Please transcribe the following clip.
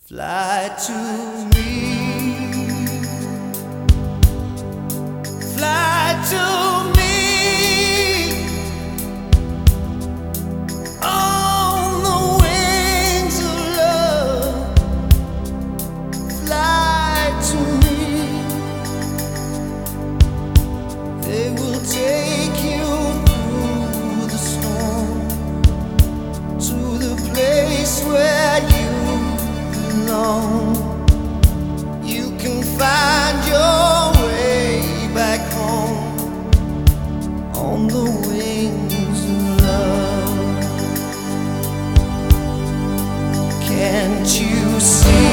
Fly to me, fly to me, on the wings of love. Fly to me, they will take you through the storm to the place where you belong. You can find your way back home on the wings of love. Can't you see?